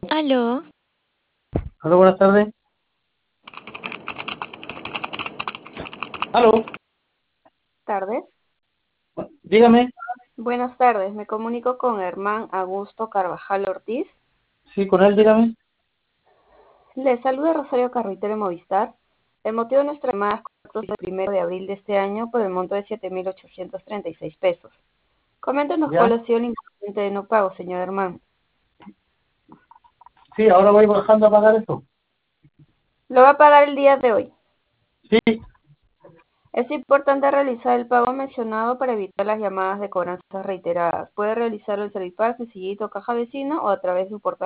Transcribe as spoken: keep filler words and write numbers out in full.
Aló, Hola, buenas tardes. Aló, Tardes. dígame. Buenas tardes, me comunico con Hermán Augusto Carvajal Ortiz. Sí, con él, dígame. Le saluda Rosario Carruitero de Movistar. El motivo de nuestra llamada es con el primero de abril de este año por el monto de siete mil ochocientos treinta y seis pesos. Coméntenos Ya. cuál ha sido el inconveniente de no pago, señor Hermán. Sí, ahora voy bajando a pagar esto. Lo va a pagar el día de hoy. Sí, Es importante realizar el pago mencionado para evitar las llamadas de cobranzas reiteradas. Puede realizarlo en Servipal, Sencillito, Caja Vecino o a través de un portal